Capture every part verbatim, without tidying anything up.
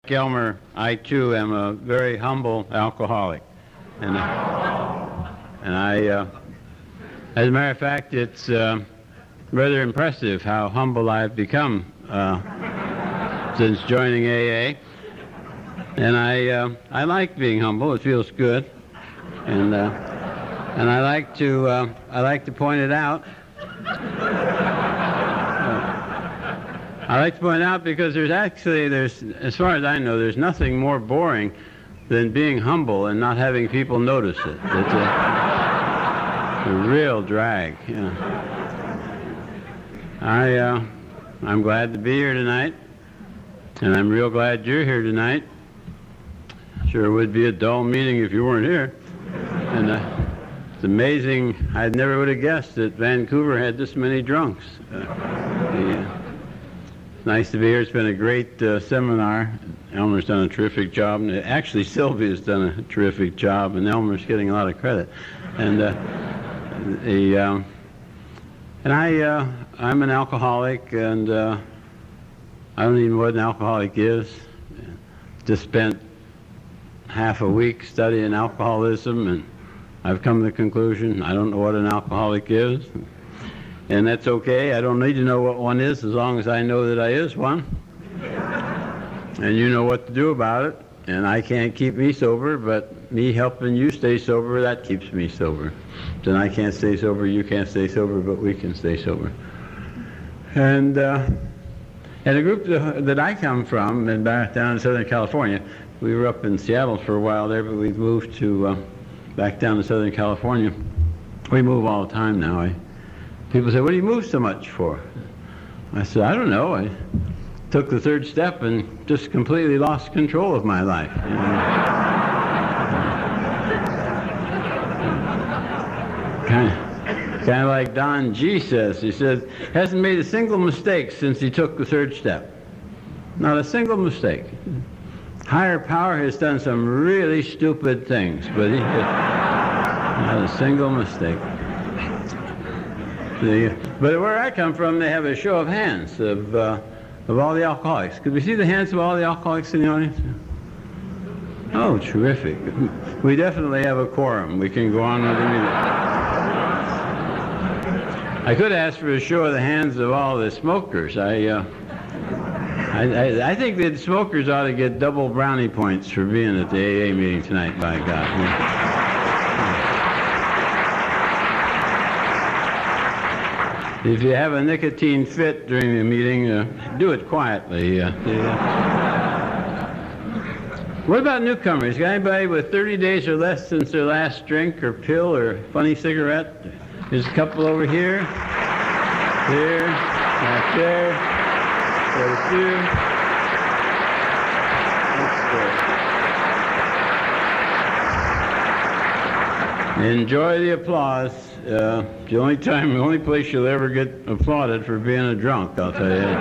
like Elmer, I too am a very humble alcoholic. And, uh, and I, uh, as a matter of fact, it's uh, rather impressive how humble I've become uh, since joining A A. And I, uh, I like being humble. It feels good. And, uh, and I like to, uh, I like to point it out. I like to point out because there's actually, there's, as far as I know, there's nothing more boring than being humble and not having people notice it. It's a, a real drag. You know. I, uh, I'm glad to be here tonight, and I'm real glad you're here tonight. Sure would be a dull meeting if you weren't here. And uh, it's amazing. I never would have guessed that Vancouver had this many drunks. Uh, the, It's nice to be here. It's been a great uh, seminar. Elmer's done a terrific job. And actually, Sylvia's done a terrific job, and Elmer's getting a lot of credit. And uh, the um, and I uh, I'm an alcoholic, and uh, I don't even know what an alcoholic is. Just spent half a week studying alcoholism, and I've come to the conclusion I don't know what an alcoholic is. And that's okay. I don't need to know what one is as long as I know that I is one. And you know what to do about it. And I can't keep me sober, but me helping you stay sober, that keeps me sober. Then I can't stay sober, you can't stay sober, but we can stay sober. And uh, and the group that I come from, and back down in Southern California, we were up in Seattle for a while there, but we moved to uh, back down to Southern California. We move all the time now. I, People say, what do you move so much for? I said, I don't know. I took the third step and just completely lost control of my life. You know? kind, of, kind of like Don G says. He says, hasn't made a single mistake since he took the third step. Not a single mistake. Higher power has done some really stupid things, but he not a single mistake. The, but where I come from, they have a show of hands of uh, of all the alcoholics. Could we see the hands of all the alcoholics in the audience? Oh, terrific. We definitely have a quorum. We can go on with the meeting. I could ask for a show of the hands of all the smokers. I, uh, I, I, I think that smokers ought to get double brownie points for being at the A A meeting tonight, by God. If you have a nicotine fit during the meeting, uh, do it quietly. Uh, uh, what about newcomers? Got anybody with thirty days or less since their last drink or pill or funny cigarette? There's a couple over here, here, back there, there's a few. That's good. Enjoy the applause. Uh, the only time, the only place you'll ever get applauded for being a drunk, I'll tell you.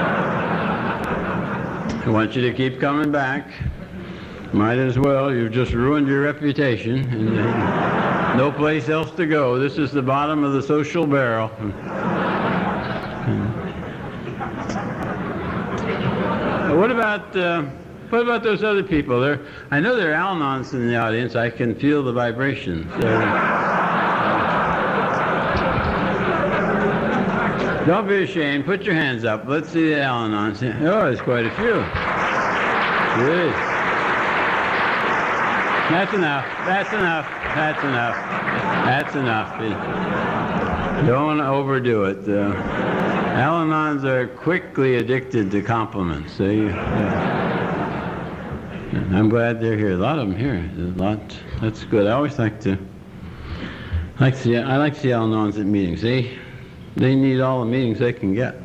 I want you to keep coming back. Might as well. You've just ruined your reputation. And, uh, no place else to go. This is the bottom of the social barrel. What about uh, what about those other people? There, I know there are Al-Anons in the audience. I can feel the vibrations. They're, Don't be ashamed. Put your hands up. Let's see the Al-Anons. Oh, there's quite a few. Good. That's enough. That's enough. That's enough. That's enough. Don't want to overdo it. Uh, Al-Anons are quickly addicted to compliments. See? Yeah. I'm glad they're here. A lot of them here. There's a lot. That's good. I always like to. Like to see. I like to see Al-Anons at meetings. See? They need all the meetings they can get.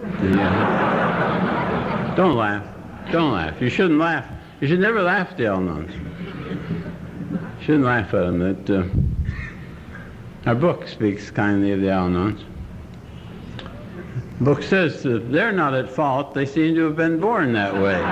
Yeah. Don't laugh. Don't laugh. You shouldn't laugh. You should never laugh at the Al-Anons. You shouldn't laugh at them. That, uh, our book speaks kindly of the Al-Anons. The book says that they're not at fault. They seem to have been born that way.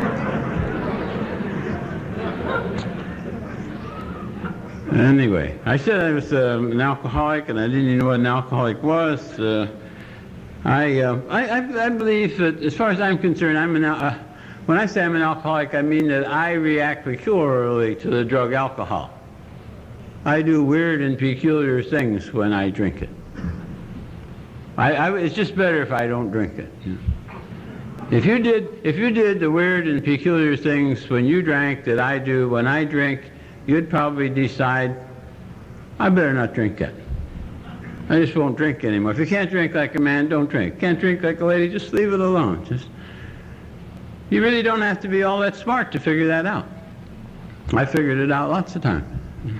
Anyway, I I said I was uh, an alcoholic, and I didn't even know what an alcoholic was. Uh, I, uh, I, I I believe that, as far as I'm concerned, I'm an. Uh, when I say I'm an alcoholic, I mean that I react peculiarly to the drug alcohol. I do weird and peculiar things when I drink it. I, I, it's just better if I don't drink it. You know? If you did, if you did the weird and peculiar things when you drank that I do when I drink, you'd probably decide, I better not drink it. I just won't drink anymore. If you can't drink like a man, don't drink. Can't drink like a lady, just leave it alone. Just, you really don't have to be all that smart to figure that out. I figured it out lots of times.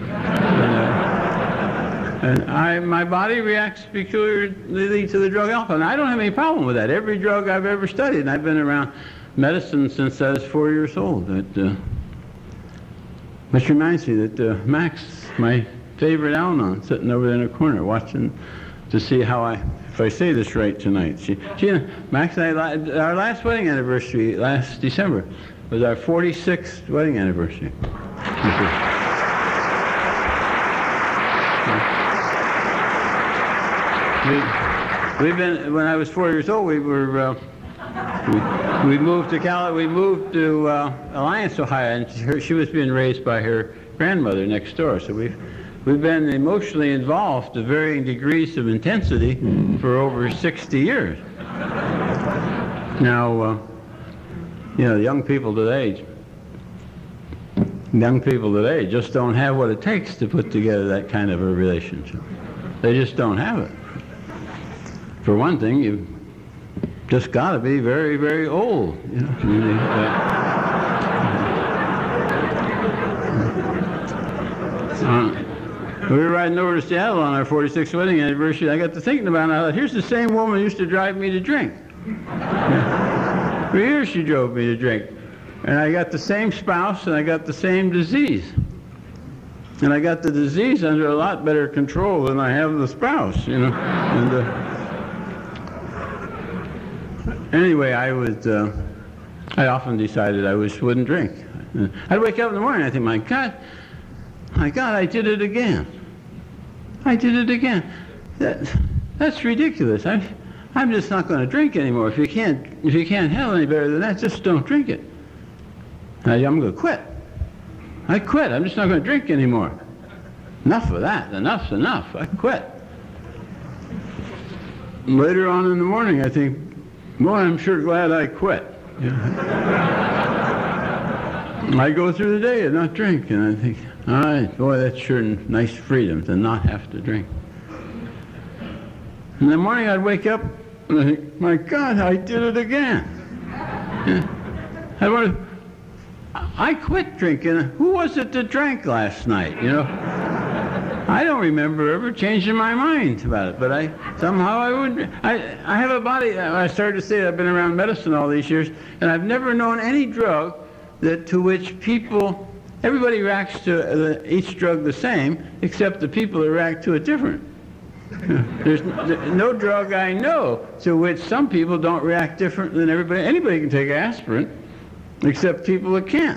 And I, my body reacts peculiarly to the drug alcohol. And I don't have any problem with that. Every drug I've ever studied, and I've been around medicine since I was four years old. That, uh, which reminds me that uh, Max, my favorite Al-Anon, sitting over there in a corner watching to see how I, if I say this right tonight. She, she Max and I, our last wedding anniversary last December was our forty-sixth wedding anniversary. We, we've been, when I was four years old, we were, uh, we, we moved to Cali, we moved to uh, Alliance, Ohio, and her, she was being raised by her grandmother next door. So we've, we've been emotionally involved to varying degrees of intensity for over sixty years. Now, uh, you know, young people today, young people today just don't have what it takes to put together that kind of a relationship. They just don't have it. For one thing, you've just got to be very, very old. You know? uh, we were riding over to Seattle on our forty-sixth wedding anniversary. I got to thinking about it. I thought, here's the same woman who used to drive me to drink. For years she drove me to drink. And I got the same spouse, and I got the same disease. And I got the disease under a lot better control than I have the spouse, you know. And, uh, anyway, I would, uh, I often decided I was, wouldn't drink. I'd wake up in the morning and I'd think, my God, my God, I did it again. I did it again. That, that's ridiculous. I, I'm just not going to drink anymore. If you can't, if you can't handle any better than that, just don't drink it. I, I'm going to quit. I quit. I'm just not going to drink anymore. Enough of that. Enough's enough. I quit. Later on in the morning, I think, boy, I'm sure glad I quit. Yeah. I go through the day and not drink, and I think, all right, boy, that's sure nice freedom to not have to drink. In the morning, I'd wake up and I think, my God, I did it again. Yeah. I wanted. I quit drinking. Who was it that drank last night, you know? I don't remember ever changing my mind about it, but I somehow I would. I, I have a body, I started to say I've been around medicine all these years, and I've never known any drug that to which people, everybody reacts to each drug the same, except the people that react to it different. There's no drug I know to which some people don't react different than everybody. Anybody can take aspirin, except people that can't.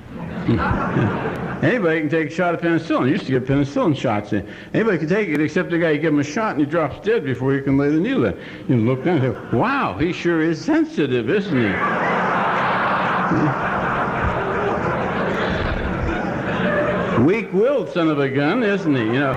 Anybody can take a shot of penicillin. I used to get penicillin shots in. Anybody can take it except the guy, you give him a shot and he drops dead before you can lay the needle in. You look down and say, wow, he sure is sensitive, isn't he? Weak-willed son of a gun, isn't he? You know.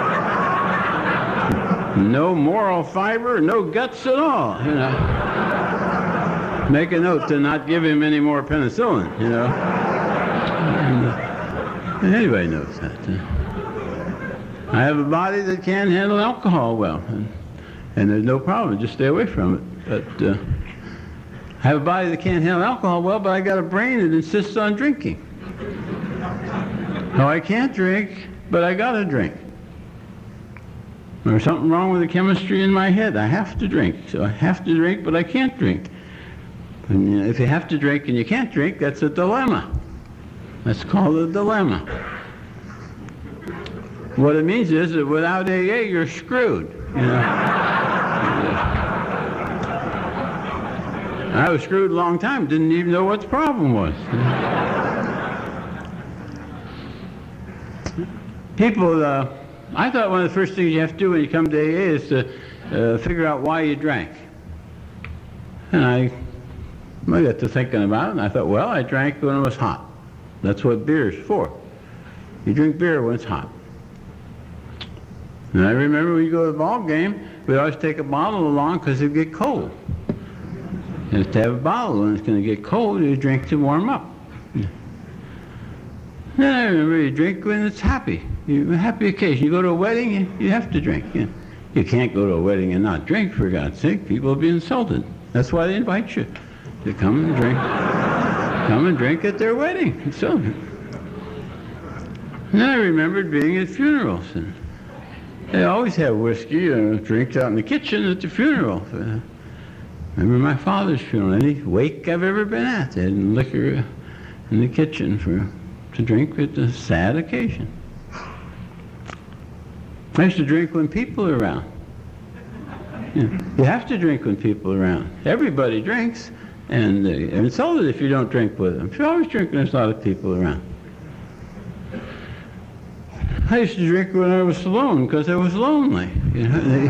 No moral fiber, no guts at all, you know. Make a note to not give him any more penicillin, you know. And, uh, anybody knows that. Uh, I have a body that can't handle alcohol well, and, and there's no problem, just stay away from it. But uh, I have a body that can't handle alcohol well, but I got a brain that insists on drinking. No, I can't drink, but I gotta drink. There's something wrong with the chemistry in my head. I have to drink, so I have to drink, but I can't drink. And you know, if you have to drink and you can't drink, that's a dilemma. That's called a dilemma. What it means is that without A A, you're screwed. You know? I was screwed a long time, didn't even know what the problem was. people, uh, I thought one of the first things you have to do when you come to A A is to uh, figure out why you drank. And I, I got to thinking about it, and I thought, well, I drank when it was hot. That's what beer is for. You drink beer when it's hot. And I remember when you go to the ball game, we'd always take a bottle along because it'd get cold. And if to have a bottle and it's going to get cold, you drink to warm up. Then I remember you drink when it's happy. You, a happy occasion. You go to a wedding, you, you have to drink. You, you can't go to a wedding and not drink, for God's sake. People will be insulted. That's why they invite you to come and drink. Come and drink at their wedding. And so, and then I remembered being at funerals. And they always have whiskey and drinks out in the kitchen at the funeral. Uh, remember my father's funeral. Any wake I've ever been at, they had liquor in the kitchen for to drink at a sad occasion. I used to drink when people are around. You know, you have to drink when people are around. Everybody drinks, and uh, they're insulted if you don't drink with them. You always drink when there's a lot of people around. I used to drink when I was alone because I was lonely. You know, they,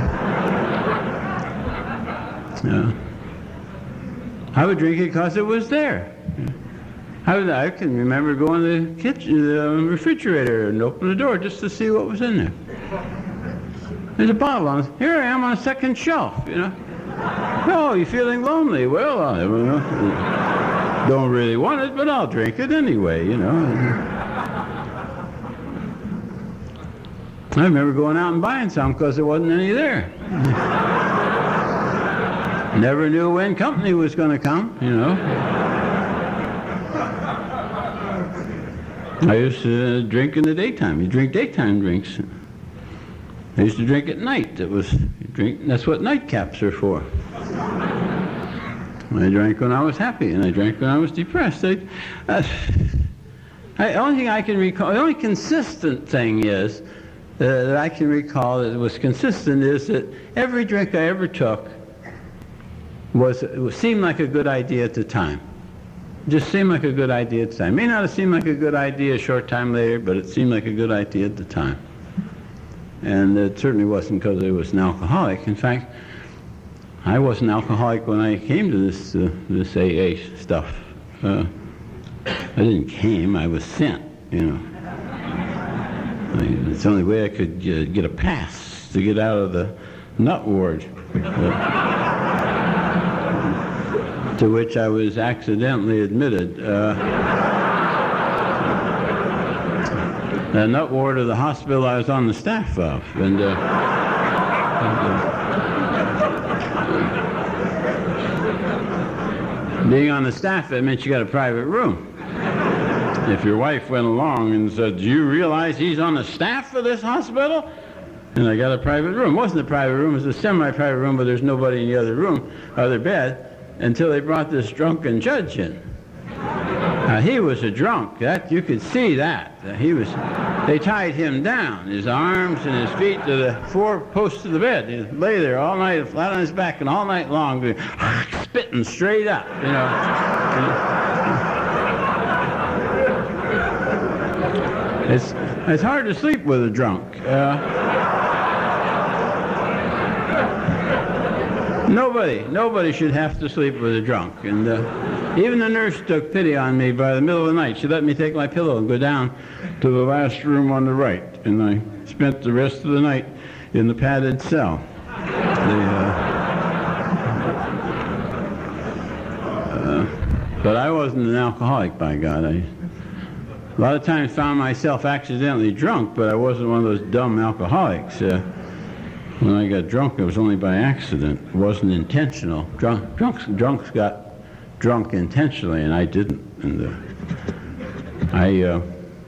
uh, I would drink it because it was there. I, would, I can remember going to the kitchen, the refrigerator, and open the door just to see what was in there. There's a bottle on it. Here I am on a second shelf, you know. Oh, you feeling lonely? Well, I don't know. Don't really want it, but I'll drink it anyway, you know. I remember going out and buying some because there wasn't any there. Never knew when company was going to come, you know. I used to drink in the daytime. You drink daytime drinks. I used to drink at night. It was drink. That's what nightcaps are for. I drank when I was happy, and I drank when I was depressed. I, uh, I, the only thing I can recall, the only consistent thing is uh, that I can recall that was consistent is that every drink I ever took was it was, seemed like a good idea at the time. It just seemed like a good idea at the time. It may not have seemed like a good idea a short time later, but it seemed like a good idea at the time. And it certainly wasn't because I was an alcoholic. In fact, I wasn't alcoholic when I came to this uh, this A A stuff. Uh, I didn't came, I was sent, you know. I mean, it's the only way I could uh, get a pass to get out of the nut ward, uh, to which I was accidentally admitted. Uh, the nut ward of the hospital I was on the staff of. And, uh, and uh, being on the staff, that meant you got a private room. If your wife went along and said, do you realize he's on the staff of this hospital? And I got a private room. It wasn't a private room, it was a semi-private room, but there's nobody in the other room, other bed, until they brought this drunken judge in. Now, he was a drunk. That you could see that. Uh, he was. They tied him down, his arms and his feet to the four posts of the bed. He lay there all night, flat on his back, and all night long, spitting straight up. You know. It's it's hard to sleep with a drunk. Uh, nobody nobody should have to sleep with a drunk, and. Uh, Even the nurse took pity on me by the middle of the night. She let me take my pillow and go down to the last room on the right. And I spent the rest of the night in the padded cell. The, uh, uh, but I wasn't an alcoholic, by God. I, a lot of times found myself accidentally drunk, but I wasn't one of those dumb alcoholics. Uh, when I got drunk, it was only by accident. It wasn't intentional. Drunk, drunks, drunks got drunk intentionally, and I didn't. And uh, I uh,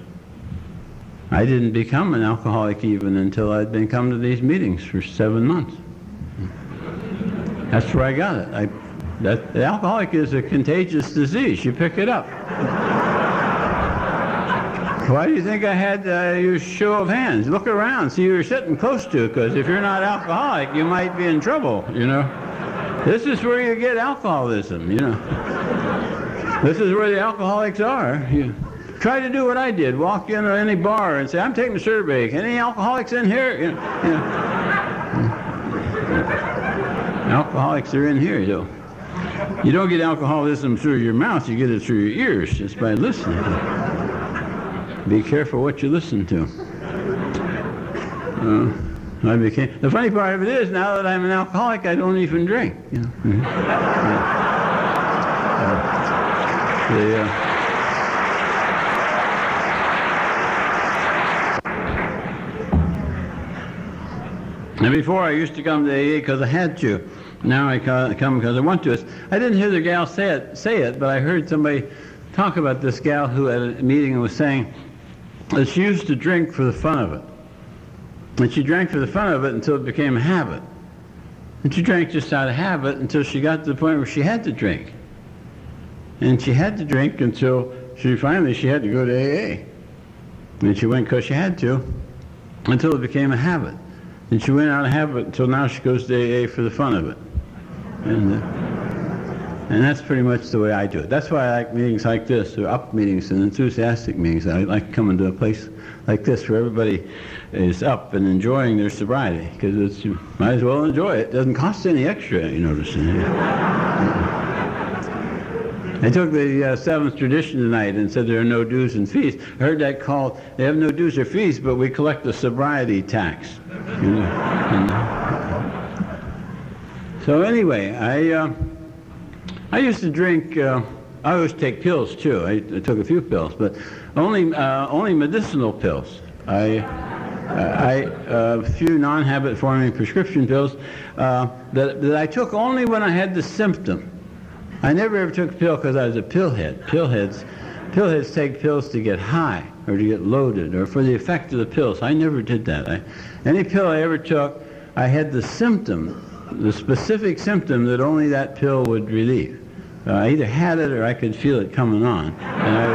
I didn't become an alcoholic even until I'd been coming to these meetings for seven months. That's where I got it. I, that the alcoholic is a contagious disease. You pick it up. Why do you think I had uh, your show of hands? Look around, see who you're sitting close to, because if you're not alcoholic, you might be in trouble. You know. This is where you get alcoholism, you know. This is where the alcoholics are. You, Try to do what I did. Walk in any bar and say, I'm taking a survey. Any alcoholics in here? You know, you know. Alcoholics are in here, though. You don't get alcoholism through your mouth. You get it through your ears just by listening. Be careful what you listen to. Uh, I became, the funny part of it is, now that I'm an alcoholic, I don't even drink. You know? Mm-hmm. uh, the, uh, And before I used to come to A A because I had to. Now I come because I want to. I didn't hear the gal say it, say it, but I heard somebody talk about this gal who at a meeting was saying that she used to drink for the fun of it. And she drank for the fun of it until it became a habit. And she drank just out of habit until she got to the point where she had to drink. And she had to drink until she finally she had to go to A A. And she went because she had to until it became a habit. And she went out of habit until now she goes to A A for the fun of it. And, uh, and that's pretty much the way I do it. That's why I like meetings like this, or up meetings and enthusiastic meetings. I like coming to a place like this where everybody is up and enjoying their sobriety, because it's, you might as well enjoy it. It doesn't cost any extra, you notice. I took the uh, seventh tradition tonight and said there are no dues and fees. I heard that called, they have no dues or fees, but we collect the sobriety tax. You know? And, so anyway, I uh, I used to drink, uh, I always take pills too. I, I took a few pills, but only uh, only medicinal pills. I, I uh, a few non-habit forming prescription pills uh, that, that I took only when I had the symptom. I never ever took a pill because I was a pillhead. Pillheads, pillheads take pills to get high or to get loaded or for the effect of the pills. I never did that. I, any pill I ever took, I had the symptom, the specific symptom that only that pill would relieve. Uh, I either had it or I could feel it coming on. And I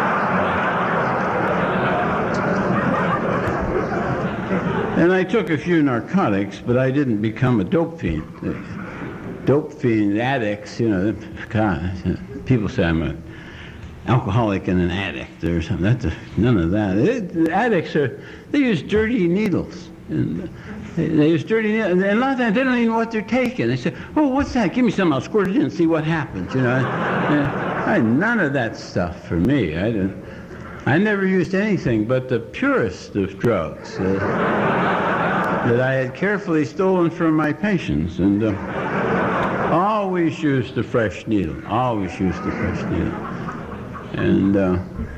was, and I took a few narcotics, but I didn't become a dope fiend. Dope fiend addicts, you know, God, people say I'm an alcoholic and an addict or something. That's a, none of that. It, addicts are, they use dirty needles. And they, they use dirty needles. And a lot of times they don't even know what they're taking. They say, oh, what's that? Give me some, I'll squirt it in and see what happens. You know, I, I, none of that stuff for me. I didn't, I never used anything but the purest of drugs uh, that I had carefully stolen from my patients. And uh, always used the fresh needle. Always used the fresh needle. And uh,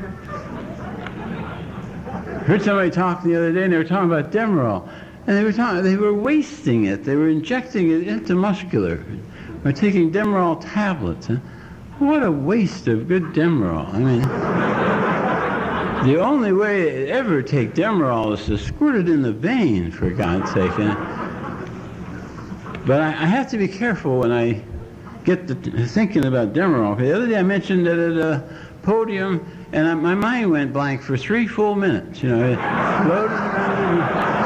I heard somebody talking the other day, and they were talking about Demerol, and they were talking, they were wasting it. They were injecting it intramuscular, or taking Demerol tablets. Huh? What a waste of good Demerol. I mean, the only way to ever take Demerol is to squirt it in the vein, for God's sake. And, but I, I have to be careful when I get to thinking about Demerol. The other day I mentioned it at a podium, and I, my mind went blank for three full minutes. You know, it floated around.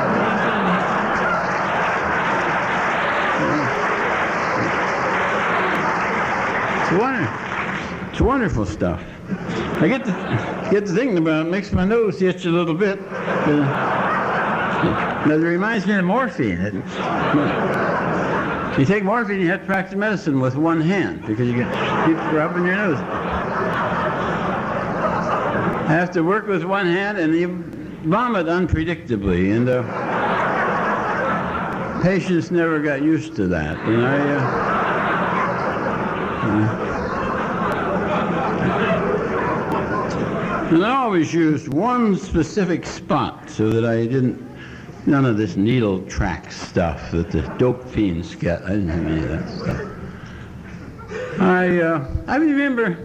It's wonderful. It's wonderful stuff. I get to get to thinking about it. Makes my nose itch a little bit. But it reminds me of morphine. It, If you take morphine, you have to practice medicine with one hand because you get keep rubbing your nose. I have to work with one hand, and you vomit unpredictably, and uh, patients never got used to that. And I, uh, uh, and I always used one specific spot so that I didn't. None of this needle track stuff that the dope fiends get. I didn't have any of that stuff. I uh, I remember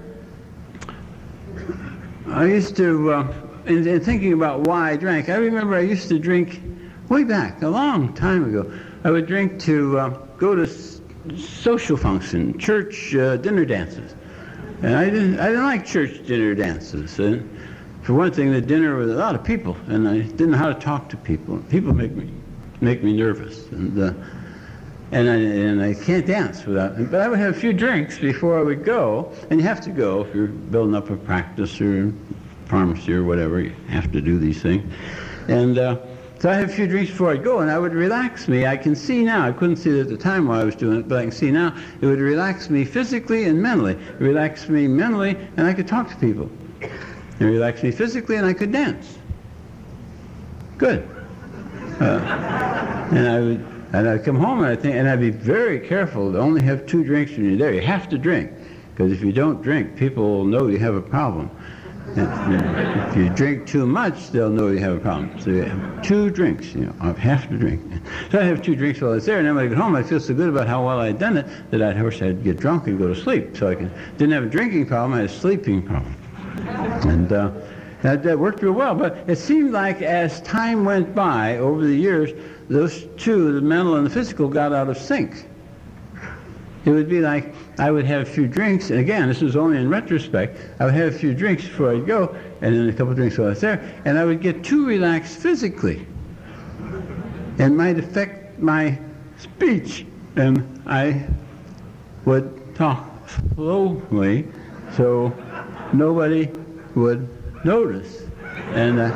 I used to, uh, in, in thinking about why I drank, I remember I used to drink way back, a long time ago. I would drink to uh, go to s social function, church uh, dinner dances. And I didn't, I didn't like church dinner dances. And for one thing, the dinner was a lot of people, and I didn't know how to talk to people. People make me make me nervous, and uh, and I and I can't dance without. But I would have a few drinks before I would go, and you have to go if you're building up a practice or pharmacy or whatever. You have to do these things. And uh, so I have a few drinks before I go, and I would relax me. I can see now. I couldn't see it at the time while I was doing it, but I can see now. It would relax me physically and mentally. It relaxed me mentally, and I could talk to people. It relaxed me physically, and I could dance. Good. Uh, and I would, and I'd come home, and I think, and I'd be very careful to only have two drinks when you're there. You have to drink, because if you don't drink, people will know you have a problem. And if you drink too much, they'll know you have a problem. So you have two drinks, you know, I have to drink. So I have two drinks while I was there, and then when I get home, I feel so good about how well I had done it that I'd, of course, I'd get drunk and go to sleep. So I could, didn't have a drinking problem, I had a sleeping problem. And uh, that, that worked real well. But it seemed like as time went by over the years, those two, the mental and the physical, got out of sync. It would be like I would have a few drinks, and again, this was only in retrospect, I would have a few drinks before I'd go, and then a couple of drinks while I was there, and I would get too relaxed physically. And might affect my speech, and I would talk slowly so nobody would notice. And uh,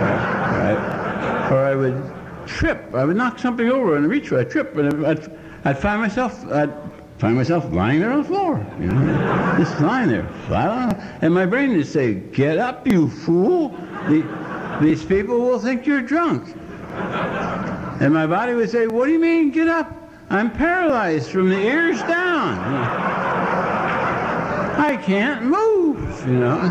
I, or I would trip. I would knock something over and reach for it. I'd trip, and I'd, I'd find myself, I'd find myself lying there on the floor, you know, just lying there, flat on, and my brain would say, "Get up, you fool! The, these people will think you're drunk." And my body would say, "What do you mean, get up? I'm paralyzed from the ears down. I can't move," you know.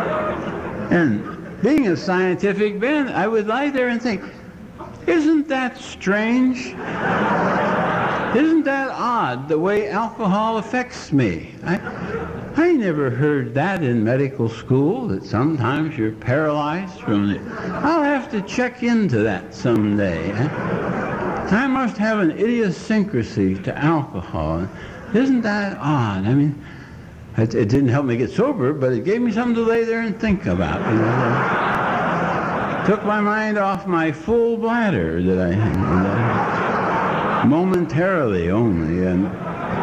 And being a scientific bent, I would lie there and think, isn't that strange? Isn't that odd, the way alcohol affects me? I, I never heard that in medical school, that sometimes you're paralyzed from the... I'll have to check into that someday. I must have an idiosyncrasy to alcohol. Isn't that odd? I mean, it, it didn't help me get sober, but it gave me something to lay there and think about. You know? Took my mind off my full bladder that I had. Momentarily only, and uh,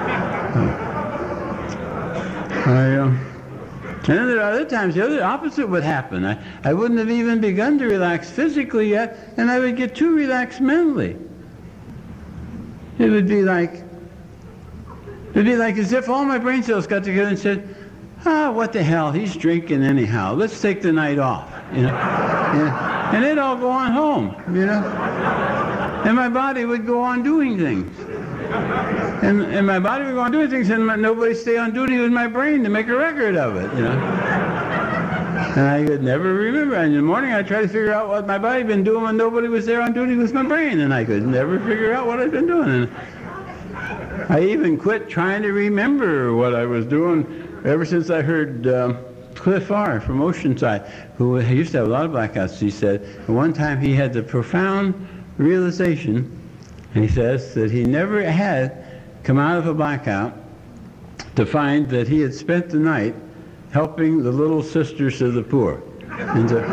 I, uh, and then there are other times the other opposite would happen. I, I wouldn't have even begun to relax physically yet, and I would get too relaxed mentally. It would be like, it would be like as if all my brain cells got together and said, "Ah, what the hell? He's drinking anyhow. Let's take the night off," you know, yeah. And they'd all go on home, you know. And my body would go on doing things. And, and my body would go on doing things, and my, nobody stay on duty with my brain to make a record of it, you know. And I could never remember. And in the morning I'd try to figure out what my body had been doing when nobody was there on duty with my brain, and I could never figure out what I'd been doing. And I even quit trying to remember what I was doing ever since I heard um, Cliff R. from Oceanside, who used to have a lot of blackouts, he said. And one time he had the profound realization, and he says that he never had come out of a blackout to find that he had spent the night helping the little sisters of the poor. And so,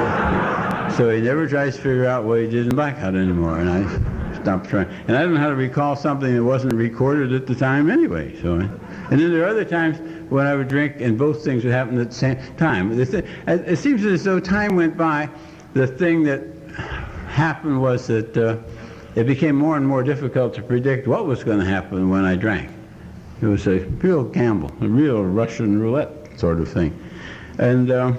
so he never tries to figure out what he did in blackout anymore, and I stopped trying. And I don't know how to recall something that wasn't recorded at the time anyway. So, and then there are other times when I would drink and both things would happen at the same time. It seems as though time went by, the thing that happened was that uh, it became more and more difficult to predict what was going to happen when I drank. It was a real gamble, a real Russian roulette sort of thing. And, uh,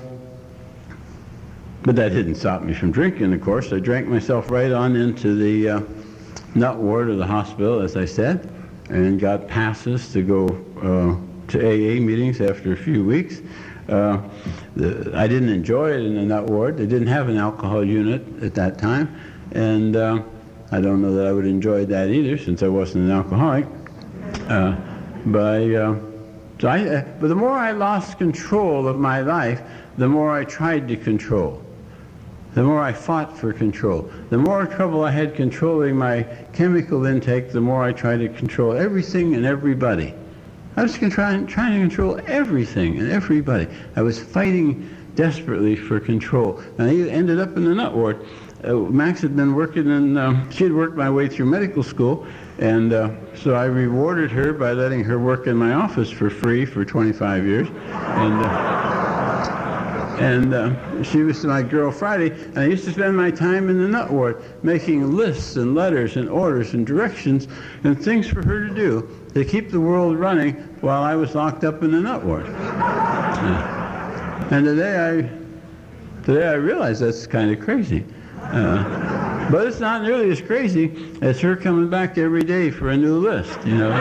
but that didn't stop me from drinking, of course. I drank myself right on into the uh, nut ward of the hospital, as I said, and got passes to go uh, to A A meetings after a few weeks. Uh, the, I didn't enjoy it in the nut ward. They didn't have an alcohol unit at that time, and uh, I don't know that I would enjoy that either, since I wasn't an alcoholic. Uh, but I, uh, so I, uh, but the more I lost control of my life, the more I tried to control. The more I fought for control. The more trouble I had controlling my chemical intake, the more I tried to control everything and everybody. I was trying, trying to control everything and everybody. I was fighting desperately for control. And I ended up in the nut ward. Uh, Max had been working in, um, she had worked my way through medical school, and uh, so I rewarded her by letting her work in my office for free for twenty-five years. And, uh, And uh, she was my girl Friday, and I used to spend my time in the nut ward making lists and letters and orders and directions and things for her to do to keep the world running while I was locked up in the nut ward. Yeah. And today I, today I realize that's kind of crazy. Uh, but it's not nearly as crazy as her coming back every day for a new list, you know.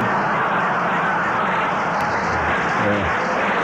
Uh,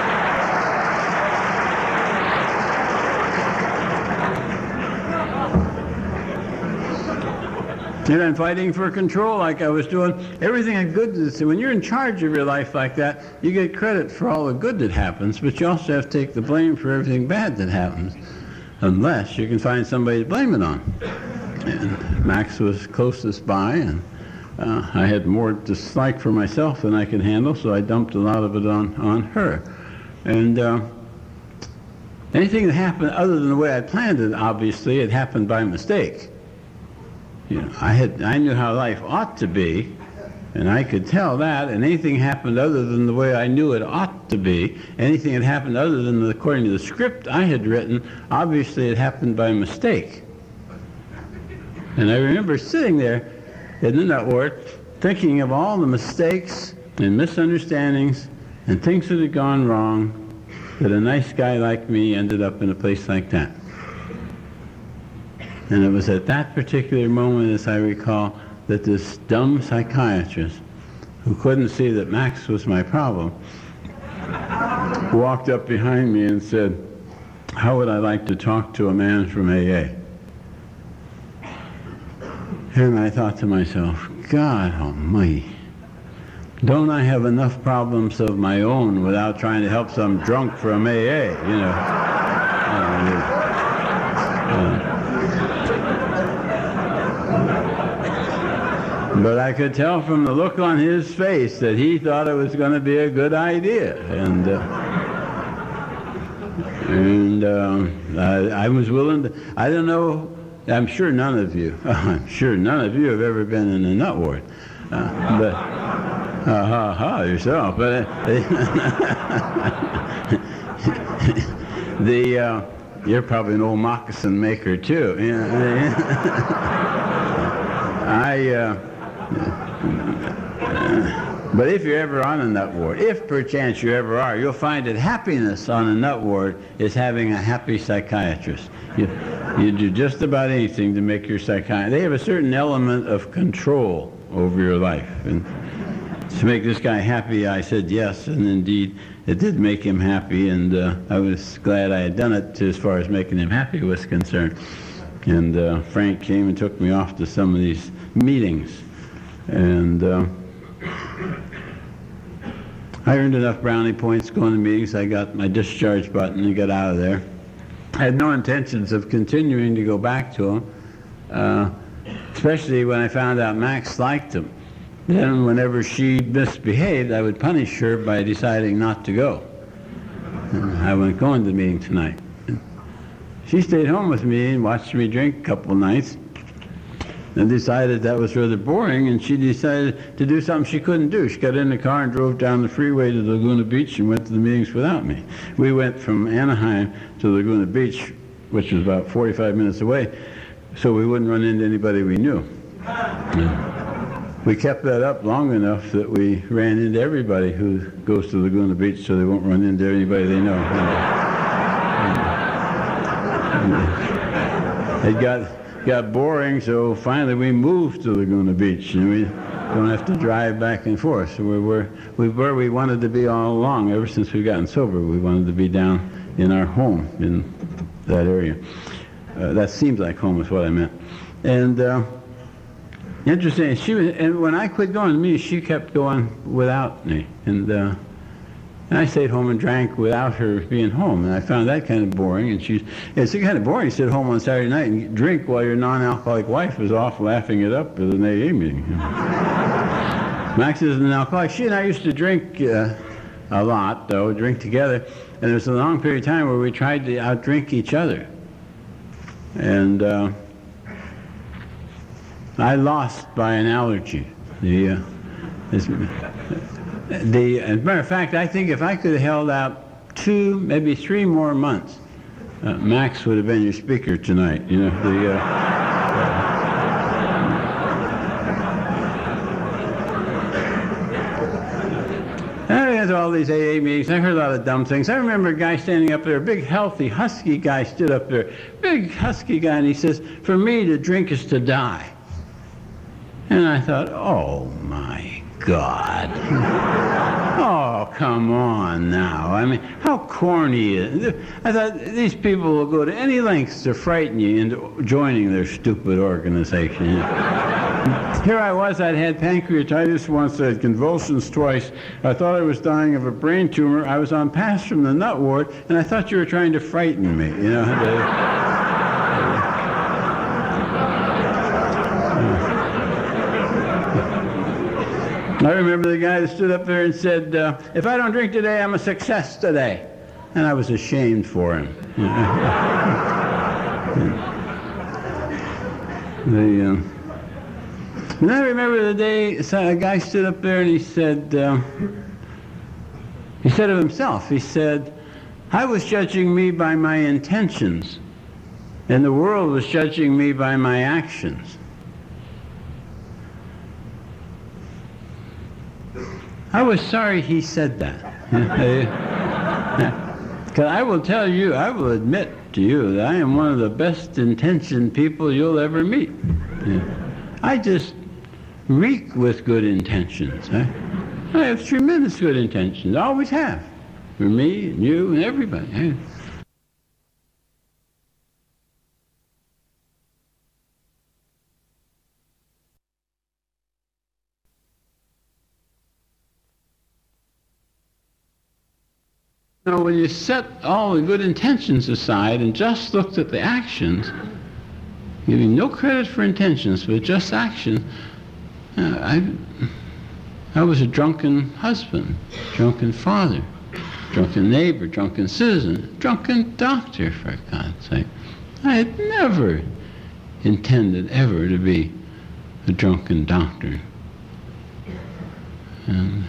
And I'm fighting for control like I was doing everything in good. When you're in charge of your life like that, you get credit for all the good that happens, but you also have to take the blame for everything bad that happens, unless you can find somebody to blame it on. And Max was closest by, and uh, I had more dislike for myself than I could handle, so I dumped a lot of it on, on her. And uh, anything that happened other than the way I planned it, obviously, it happened by mistake. You know, I had, I knew how life ought to be, and I could tell that, and anything happened other than the way I knew it ought to be, anything that happened other than according to the script I had written, obviously it happened by mistake. And I remember sitting there in the nut ward, thinking of all the mistakes and misunderstandings and things that had gone wrong, that a nice guy like me ended up in a place like that. And it was at that particular moment, as I recall, that this dumb psychiatrist, who couldn't see that Max was my problem, walked up behind me and said, "How would I like to talk to a man from A A?" And I thought to myself, God almighty, don't I have enough problems of my own without trying to help some drunk from A A, you know? Uh, uh, But I could tell from the look on his face that he thought it was going to be a good idea, and uh, and um, I, I was willing to. I don't know. I'm sure none of you. I'm sure none of you have ever been in a nut ward, uh, but uh, ha ha yourself. But uh, the uh, you're probably an old moccasin maker too. You know? I. Uh, But if you're ever on a nut ward, if perchance you ever are, you'll find that happiness on a nut ward is having a happy psychiatrist. You, you do just about anything to make your psychiatrist. They have a certain element of control over your life. And to make this guy happy, I said yes, and indeed it did make him happy, and uh, I was glad I had done it to, as far as making him happy was concerned. And uh, Frank came and took me off to some of these meetings. And uh, I earned enough brownie points going to meetings. I got my discharge button and got out of there. I had no intentions of continuing to go back to him, uh, especially when I found out Max liked him. Then whenever she misbehaved, I would punish her by deciding not to go. And I wasn't going to the meeting tonight. She stayed home with me and watched me drink a couple nights, and decided that was rather boring, and she decided to do something she couldn't do. She got in the car and drove down the freeway to Laguna Beach and went to the meetings without me. We went from Anaheim to Laguna Beach, which was about forty-five minutes away, so we wouldn't run into anybody we knew. We kept that up long enough that we ran into everybody who goes to Laguna Beach, so they won't run into anybody they know. It got got boring, so finally we moved to Laguna Beach, and we don't have to drive back and forth. So we were we were we wanted to be all along. Ever since we've gotten sober, we wanted to be down in our home in that area. Uh, that seems like home is what I meant. And uh, interesting, she was, and when I quit going to me, she kept going without me, and. Uh, And I stayed home and drank without her being home, and I found that kind of boring. And she's, it's kind of boring to sit home on Saturday night and drink while your non-alcoholic wife is off laughing it up at an A A meeting. Max isn't an alcoholic. She and I used to drink uh, a lot, though, drink together, and there was a long period of time where we tried to outdrink each other. And uh, I lost by an allergy. The, uh, this, The, as a matter of fact, I think if I could have held out two, maybe three more months, uh, Max would have been your speaker tonight. You know, the... Uh, I had all these A A meetings. I heard a lot of dumb things. I remember a guy standing up there, a big, healthy, husky guy stood up there, big, husky guy, and he says, "For me, to drink is to die." And I thought, oh, my God. Oh, come on now. I mean, how corny is it? I thought these people will go to any lengths to frighten you into joining their stupid organization. Here I was, I'd had pancreatitis once, I had convulsions twice. I thought I was dying of a brain tumor. I was on pass from the nut ward, and I thought you were trying to frighten me, you know. I remember the guy that stood up there and said, uh, "If I don't drink today, I'm a success today." And I was ashamed for him. the, uh, and I remember the day a guy stood up there and he said, uh, he said of himself, he said, "I was judging me by my intentions, and the world was judging me by my actions." I was sorry he said that. Because I will tell you, I will admit to you that I am one of the best intentioned people you'll ever meet. I just reek with good intentions. I, I have tremendous good intentions. I always have. For me and you and everybody. Now, when you set all the good intentions aside and just looked at the actions, giving no credit for intentions, but just action, uh, I, I was a drunken husband, drunken father, drunken neighbor, drunken citizen, drunken doctor, for God's sake. I had never intended ever to be a drunken doctor. And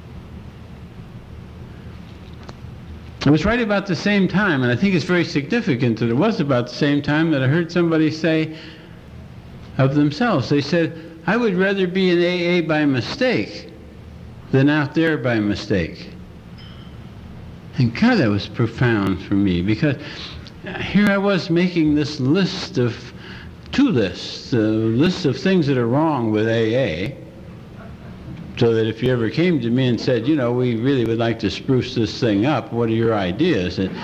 it was right about the same time, and I think it's very significant that it was about the same time that I heard somebody say of themselves, they said, "I would rather be in A A by mistake than out there by mistake." And God, that was profound for me, because here I was making this list of, two lists, a list of things that are wrong with A A, so that if you ever came to me and said, you know, we really would like to spruce this thing up, what are your ideas? And,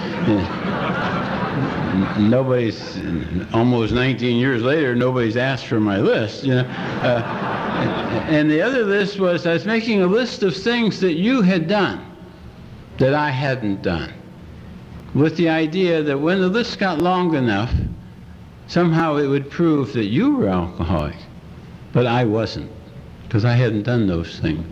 and nobody's, almost nineteen years later, nobody's asked for my list, you know. Uh, and the other list was, I was making a list of things that you had done that I hadn't done, with the idea that when the list got long enough, somehow it would prove that you were alcoholic, but I wasn't, because I hadn't done those things.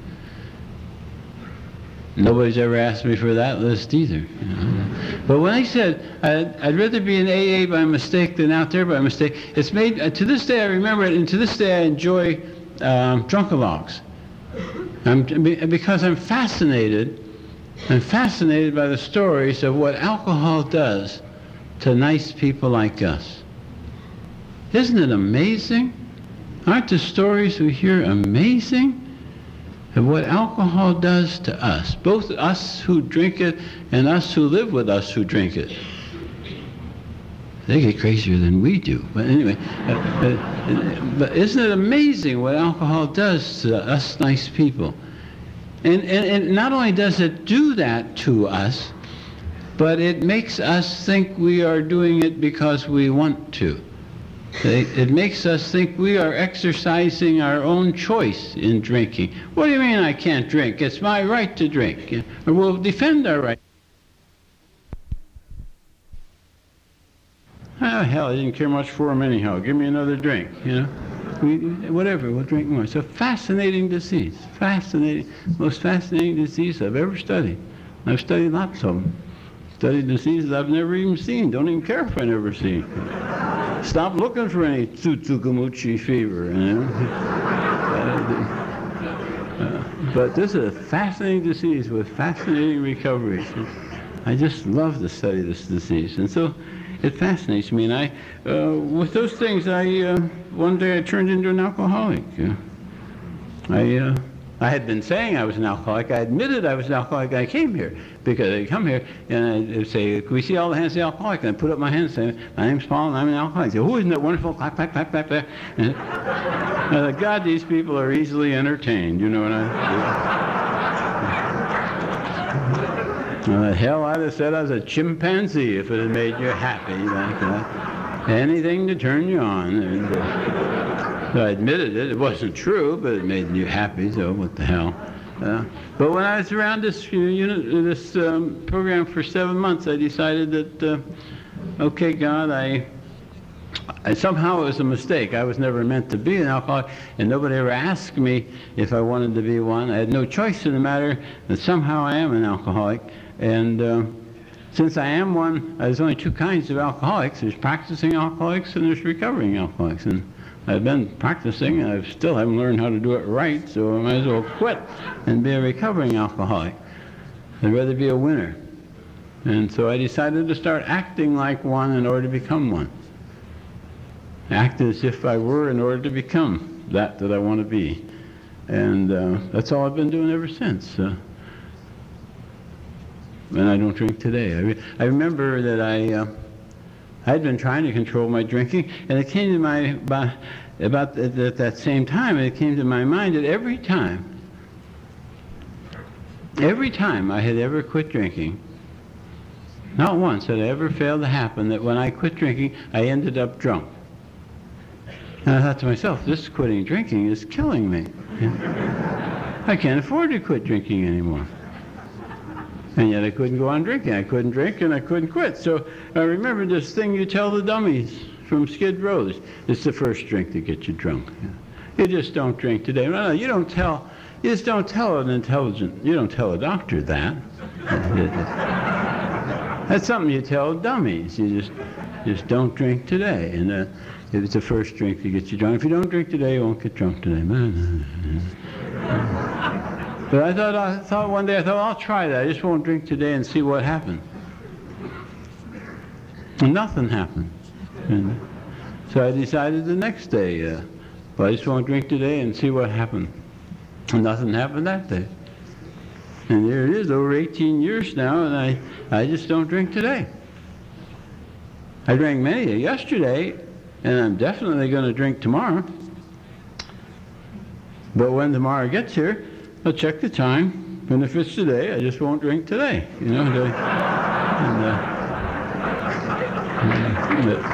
Nobody's ever asked me for that list either. You know? But when I said, I'd, I'd rather be in A A by mistake than out there by mistake, it's made, uh, to this day I remember it, and to this day I enjoy um, Drunkalogs. I'm, because I'm fascinated, I'm fascinated by the stories of what alcohol does to nice people like us. Isn't it amazing? Aren't the stories we hear amazing of what alcohol does to us, both us who drink it and us who live with us who drink it? They get crazier than we do. But anyway, uh, uh, but isn't it amazing what alcohol does to us nice people? And, and, and not only does it do that to us, but it makes us think we are doing it because we want to. It makes us think we are exercising our own choice in drinking. What do you mean I can't drink? It's my right to drink. Or we'll defend our right. Oh, hell, I didn't care much for him anyhow. Give me another drink, you know. We, whatever, we'll drink more. It's a fascinating disease. Fascinating, most fascinating disease I've ever studied. I've studied lots of them. Studied diseases I've never even seen. Don't even care if I never see. Stop looking for any Tsutsugamuchi fever, you know. uh, but this is a fascinating disease with fascinating recoveries. I just love to study this disease. And so it fascinates me. And I, uh, with those things, I, uh, one day I turned into an alcoholic. Uh, I, uh, I had been saying I was an alcoholic. I admitted I was an alcoholic. I came here because I come here and I'd say, "Can we see all the hands of the alcoholic?" And I put up my hand and say, "My name's Paul and I'm an alcoholic." They say, "Oh, isn't that wonderful?" Clap, clap, clap, clap, clap. And I thought, God, these people are easily entertained. You know what I Well, the hell, I'd have said I was a chimpanzee if it had made you happy like that. Anything to turn you on. And, uh, so I admitted it. It wasn't true, but it made you happy, so what the hell. Uh, but when I was around this unit, this um, program for seven months, I decided that, uh, okay, God, I, I somehow it was a mistake. I was never meant to be an alcoholic, and nobody ever asked me if I wanted to be one. I had no choice in the matter, that somehow I am an alcoholic. And uh, since I am one, uh, there's only two kinds of alcoholics. There's practicing alcoholics and there's recovering alcoholics. And I've been practicing, and I still haven't learned how to do it right, so I might as well quit and be a recovering alcoholic. I'd rather be a winner. And so I decided to start acting like one in order to become one. Act as if I were in order to become that that I want to be. And uh, that's all I've been doing ever since. Uh, and I don't drink today. I, re I remember that I uh, I'd been trying to control my drinking, and it came to my, about, about at, at that same time, it came to my mind that every time, every time I had ever quit drinking, not once had it ever failed to happen that when I quit drinking, I ended up drunk. And I thought to myself, this quitting drinking is killing me. I can't afford to quit drinking anymore. And yet I couldn't go on drinking. I couldn't drink and I couldn't quit. So I remember this thing you tell the dummies from Skid Row. It's the first drink that gets you drunk. You just don't drink today. No, no, you don't tell, you just don't tell an intelligent, you don't tell a doctor that. That's something you tell dummies. You just, just don't drink today. And uh, it's the first drink that gets you drunk. If you don't drink today, you won't get drunk today. But I thought, I thought one day, I thought, I'll try that. I just won't drink today and see what happens. And nothing happened. And so I decided the next day, uh, well, I just won't drink today and see what happened. And nothing happened that day. And there it is, over eighteen years now, and I, I just don't drink today. I drank many yesterday, and I'm definitely going to drink tomorrow. But when tomorrow gets here, I'll check the time, and if it's today, I just won't drink today. You know, and, uh, and, uh,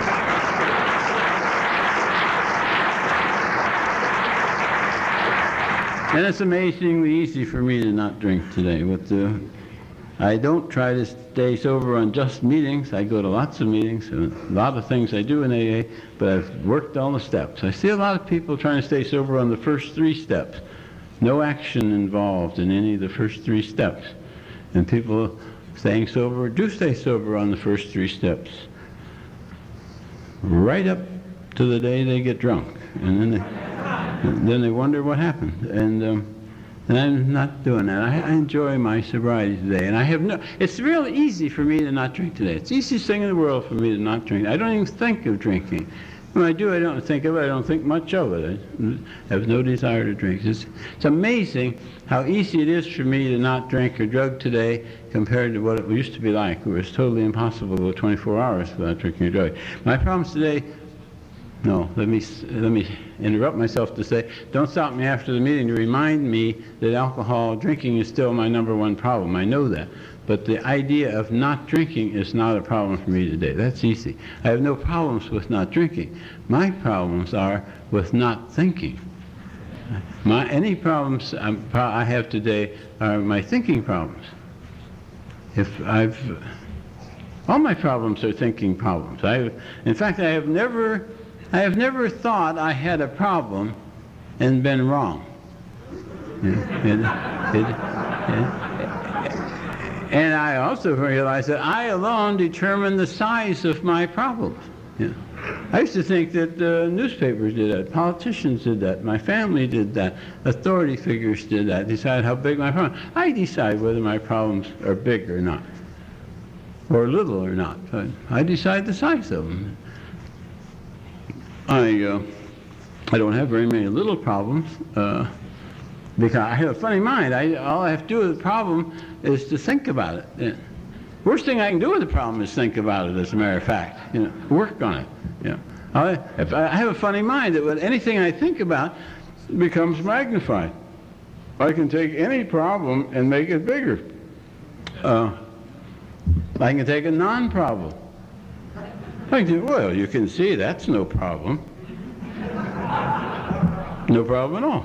and it's amazingly easy for me to not drink today. But uh, I don't try to stay sober on just meetings. I go to lots of meetings, and a lot of things I do in A A, but I've worked all the steps. I see a lot of people trying to stay sober on the first three steps. No action involved in any of the first three steps. And people staying sober do stay sober on the first three steps. Right up to the day they get drunk. And then they, and then they wonder what happened. And, um, and I'm not doing that. I, I enjoy my sobriety today. And I have no, it's really easy for me to not drink today. It's the easiest thing in the world for me to not drink. I don't even think of drinking. When I do, I don't think of it. I don't think much of it. I have no desire to drink. It's, it's amazing how easy it is for me to not drink or drug today compared to what it used to be like. It was totally impossible to go twenty-four hours without drinking or drugging. My problems today, no, let me, let me interrupt myself to say, don't stop me after the meeting to remind me that alcohol drinking is still my number one problem. I know that. But the idea of not drinking is not a problem for me today. That's easy. I have no problems with not drinking. My problems are with not thinking. My, any problems I'm, I have today are my thinking problems. If I've, all my problems are thinking problems. I, in fact, I have never, I have never thought I had a problem and been wrong. Yeah, it, it, it, And I also realized that I alone determine the size of my problems. Yeah. I used to think that uh, newspapers did that, politicians did that, my family did that, authority figures did that, decide how big my problem. I decide whether my problems are big or not. or little or not. I, I decide the size of them. I, uh, I don't have very many little problems uh, because I have a funny mind. I, all I have to do with the problem is to think about it. The worst thing I can do with the problem is think about it, as a matter of fact. You know, work on it. You know. I, if I have a funny mind that when anything I think about becomes magnified. I can take any problem and make it bigger. Uh, I can take a non-problem. I can say, well, you can see that's no problem. No problem at all.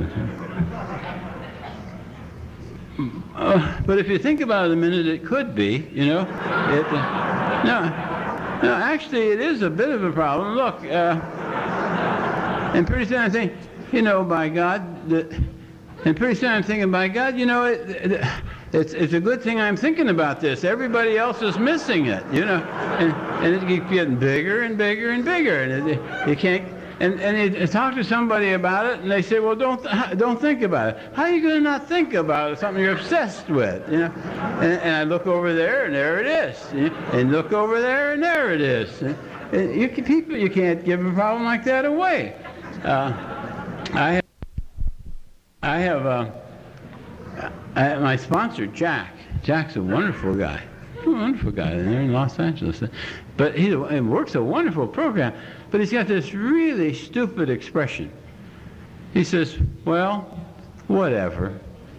Uh, but if you think about it a minute, it could be, you know. It, uh, no, no, actually, it is a bit of a problem. Look, uh, and pretty soon I think, you know, by God, the, and pretty soon I'm thinking, by God, you know, it, it, it's, it's a good thing I'm thinking about this. Everybody else is missing it, you know. And, and it keeps getting bigger and bigger and bigger. And it, you can't, and, and you talk to somebody about it, and they say, well, don't, don't think about it. How are you going to not think about it, something you're obsessed with, you know? And, and I look over there, and there it is. You know? And look over there, and there it is. And you can, people, you can't give a problem like that away. Uh, I have, I have uh, I, my sponsor, Jack. Jack's a wonderful guy. A wonderful guy. They're in Los Angeles. But he, he works a wonderful program. But he's got this really stupid expression. He says, well, whatever.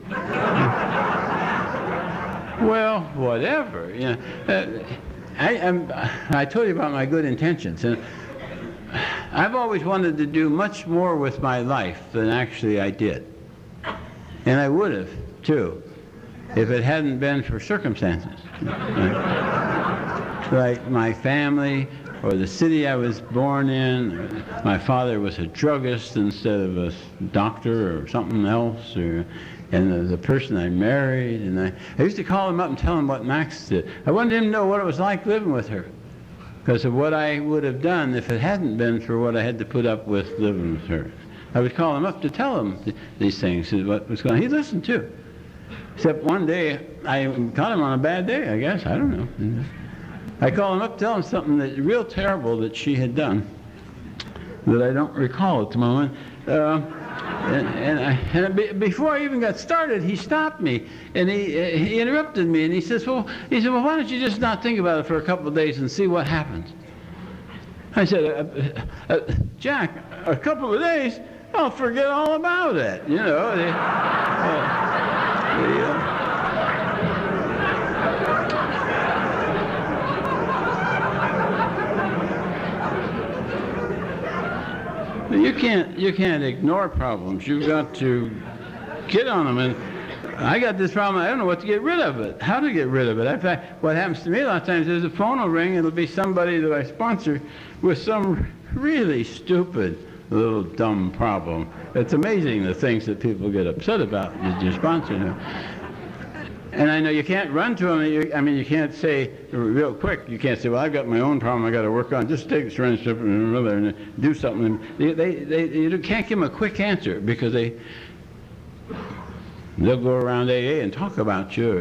Well, whatever. You know, uh, I, I'm, I told you about my good intentions. And I've always wanted to do much more with my life than actually I did. And I would have, too, if it hadn't been for circumstances. Like my family, or the city I was born in. My father was a druggist instead of a doctor or something else, or, and the, the person I married. And I, I used to call him up and tell him what Max did. I wanted him to know what it was like living with her, because of what I would have done if it hadn't been for what I had to put up with living with her. I would call him up to tell him th these things, what was going on. He listened too. Except one day, I caught him on a bad day, I guess. I don't know. I called him up to tell him something that real terrible that she had done that I don't recall at the moment. Uh, and and, I, and be, before I even got started, he stopped me and he, he interrupted me, and he says, well, he said, well, why don't you just not think about it for a couple of days and see what happens? I said, uh, uh, Jack, a couple of days, I'll forget all about it, you know. The, uh, the, uh, You can't, you can't ignore problems. You've got to get on them. And I got this problem. I don't know what to get rid of it. How to get rid of it. In fact, what happens to me a lot of times is the phone will ring. It'll be somebody that I sponsor with some really stupid little dumb problem. It's amazing the things that people get upset about that you're sponsoring. And I know you can't run to them. You, I mean, you can't say real quick. You can't say, well, I've got my own problem I got to work on. Just take this friendship and do something. They, they, they, you can't give them a quick answer because they, they'll go around A A and talk about you. Or,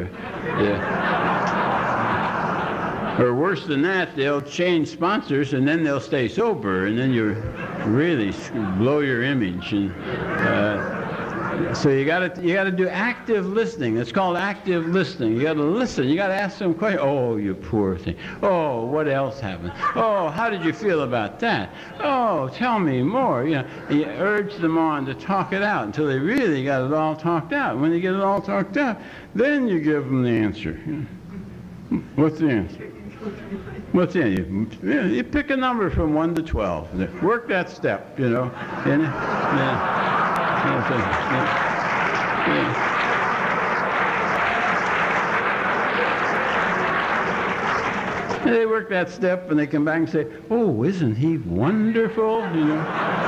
yeah. Or worse than that, they'll change sponsors and then they'll stay sober, and then you really blow your image. And, uh, So you got to you got to do active listening. It's called active listening. You got to listen. You got to ask them questions. Oh, you poor thing. Oh, what else happened? Oh, how did you feel about that? Oh, tell me more. You know, you urge them on to talk it out until they really got it all talked out. When they get it all talked out, then you give them the answer. What's the answer? What's the answer? You, you pick a number from one to twelve. Work that step. You know. And, yeah. Yeah, yeah. They work that step and they come back and say, oh, isn't he wonderful? You know.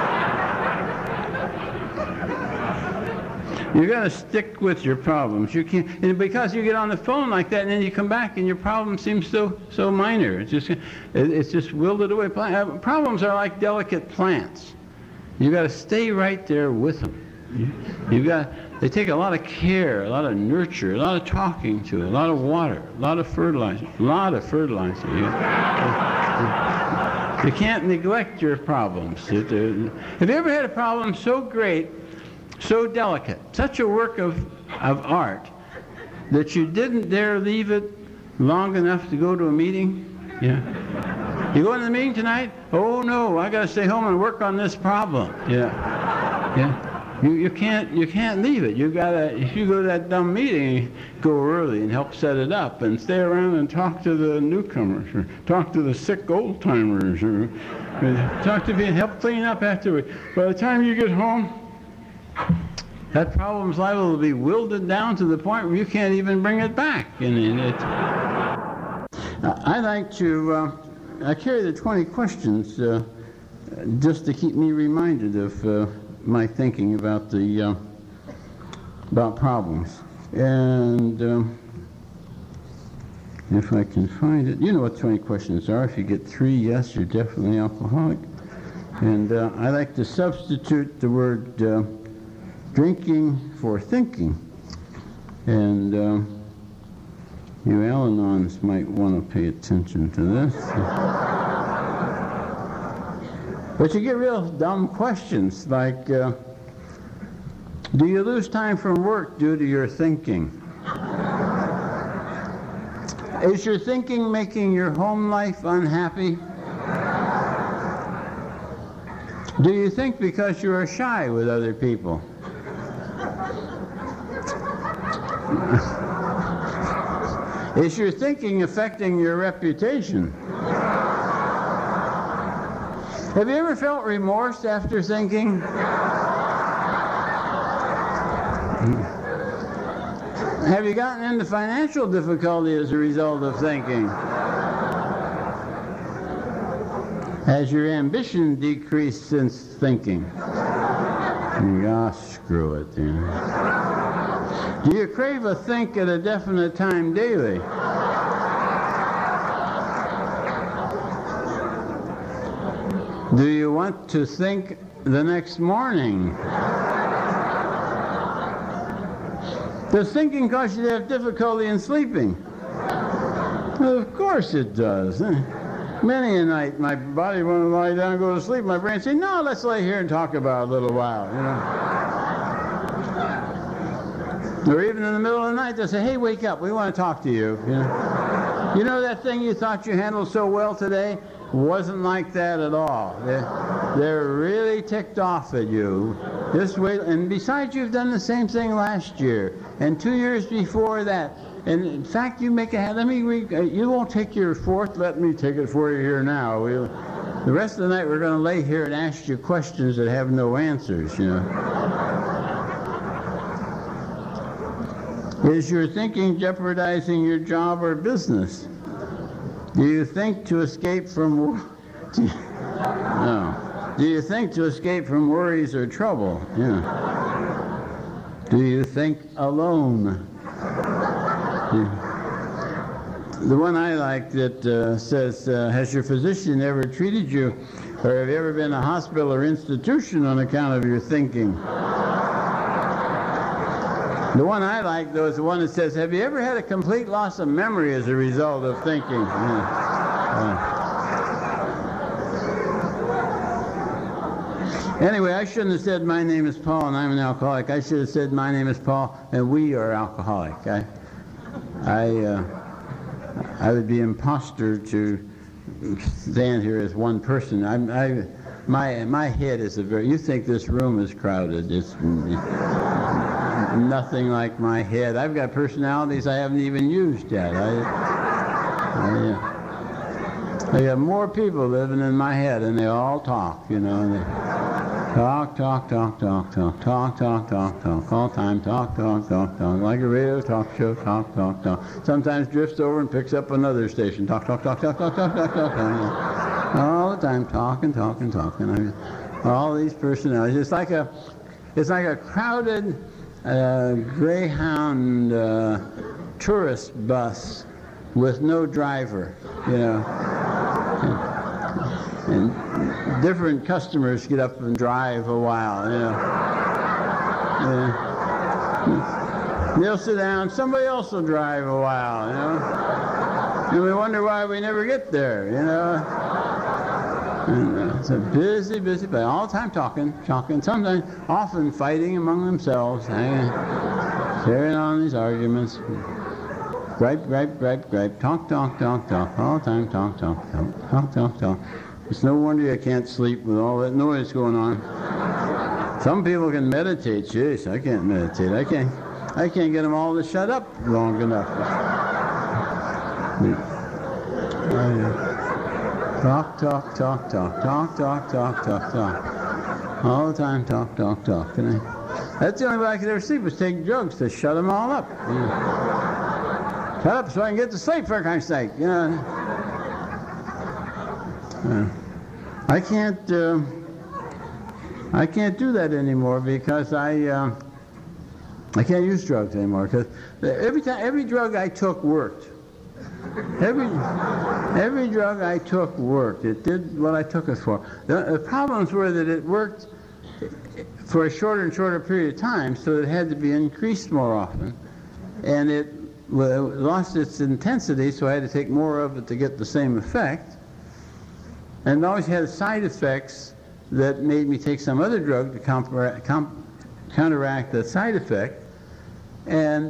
You got to stick with your problems. You can't, and because you get on the phone like that, and then you come back, and your problem seems so so minor. It's just it's just wilted away. Problems are like delicate plants. You got to stay right there with them. You, you've got, they take a lot of care, a lot of nurture, a lot of talking to, a lot of water, a lot of fertilizer, a lot of fertilizer. You, you can't neglect your problems. Have you ever had a problem so great, so delicate, such a work of, of art, that you didn't dare leave it long enough to go to a meeting? Yeah. You going to the meeting tonight? Oh no, I got to stay home and work on this problem. Yeah. Yeah. You, you can't you can't leave it. You gotta, if you go to that dumb meeting, go early and help set it up, and stay around and talk to the newcomers, or talk to the sick old timers, or, or talk to me and help clean up afterward. By the time you get home, that problem's liable to be wilted down to the point where you can't even bring it back. And, and it, I like to. Uh, I carry the twenty questions uh, just to keep me reminded of uh, my thinking about the uh, about problems. And um, if I can find it, you know what twenty questions are. If you get three yes, you're definitely alcoholic. And uh, I like to substitute the word uh, drinking for thinking. And uh, you Al-Anons might want to pay attention to this. But you get real dumb questions like, uh, do you lose time from work due to your thinking? Is your thinking making your home life unhappy? Do you think because you are shy with other people? Is your thinking affecting your reputation? Have you ever felt remorse after thinking? Have you gotten into financial difficulty as a result of thinking? Has your ambition decreased since thinking? Gosh, screw it, then. Do you crave a think at a definite time daily? Do you want to think the next morning? Does thinking cause you to have difficulty in sleeping? Well, of course it does. Many a night my body wanted to lie down and go to sleep. My brain said, no, let's lay here and talk about it a little while, you know. Or even in the middle of the night, they'll say, hey, wake up, we want to talk to you. You know, you know that thing you thought you handled so well today? Wasn't like that at all. They're, they're really ticked off at you. Just wait, and besides, you've done the same thing last year, and two years before that. And in fact, you make a, let me, re, you won't take your fourth, let me take it for you here now. We'll, the rest of the night we're going to lay here and ask you questions that have no answers, you know. Is your thinking jeopardizing your job or business? Do you think to escape from, do you, no. Do you think to escape from worries or trouble? Yeah. Do you think alone? Yeah. The one I like that uh, says, uh, has your physician ever treated you, or have you ever been in a hospital or institution on account of your thinking? The one I like, though, is the one that says, have you ever had a complete loss of memory as a result of thinking? Yeah. Yeah. Anyway, I shouldn't have said my name is Paul and I'm an alcoholic. I should have said my name is Paul and we are alcoholic. I, I, uh, I would be imposter to stand here as one person. I'm, I, my, my head is a very, you think this room is crowded. It's, nothing like my head. I've got personalities I haven't even used yet. I, I, uh, I got more people living in my head, and they all talk, you know. And they talk, talk, talk, talk, talk, talk, talk, talk, talk, all the time. Talk, talk, talk, talk, like a radio talk show. Talk, talk, talk. Sometimes drifts over and picks up another station. Talk, talk, talk, talk, talk, talk, talk, talk, talk. All the time, talking, talking, talking. I mean, all these personalities. It's like a, it's like a crowded Uh, Greyhound uh, tourist bus with no driver, you know. And, and different customers get up and drive a while, you know. They'll sit down, somebody else will drive a while, you know. And we wonder why we never get there, you know. And, uh, it's a busy, busy place. All the time talking, talking, sometimes often fighting among themselves, hanging, carrying on these arguments. Gripe, gripe, gripe, gripe, talk, talk, talk, talk, all the time, talk, talk, talk, talk, talk, talk. It's no wonder you can't sleep with all that noise going on. Some people can meditate. Jeez, I can't meditate. I can't, I can't get them all to shut up long enough. Talk, talk, talk, talk, talk, talk, talk, talk, talk. All the time, talk, talk, talk. And I, that's the only way I could ever sleep was take drugs to shut them all up. You know. Shut up so I can get to sleep, for Christ's sake. You know. Uh, I can't. Uh, I can't do that anymore because I. Uh, I can't use drugs anymore because every time, every drug I took worked. Every, every drug I took worked. It did what I took it for. The, the problems were that it worked for a shorter and shorter period of time, so it had to be increased more often. And it, well, it lost its intensity, so I had to take more of it to get the same effect. And it always had side effects that made me take some other drug to compar- comp- counteract the side effect. And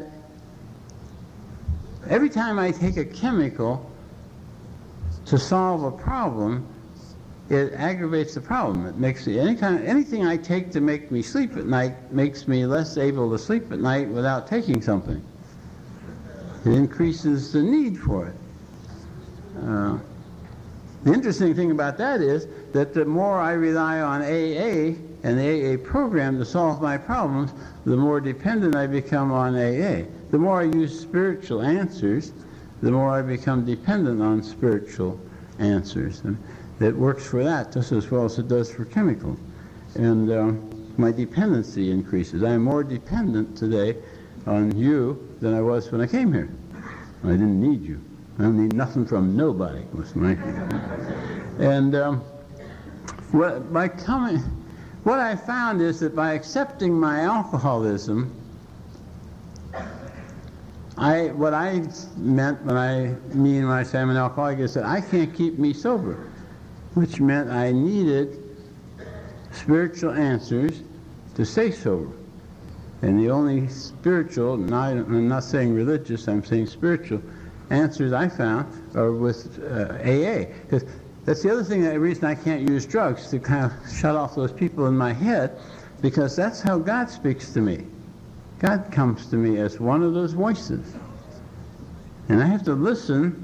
every time I take a chemical to solve a problem, it aggravates the problem. It makes me, anytime, anything I take to make me sleep at night makes me less able to sleep at night without taking something. It increases the need for it. Uh, the interesting thing about that is that the more I rely on A A and the A A program to solve my problems, the more dependent I become on A A. The more I use spiritual answers, the more I become dependent on spiritual answers. And it works for that just as well as it does for chemicals. And uh, my dependency increases. I am more dependent today on you than I was when I came here. I didn't need you. I don't need nothing from nobody, was my And um, what, by coming, what I found is that by accepting my alcoholism, I, what I meant when I mean when I say I'm an alcoholic is that I can't keep me sober, which meant I needed spiritual answers to stay sober. And the only spiritual, not, I'm not saying religious, I'm saying spiritual answers I found are with uh, A A. Because that's the other thing, the reason I can't use drugs, to kind of shut off those people in my head, because that's how God speaks to me. God comes to me as one of those voices. And I have to listen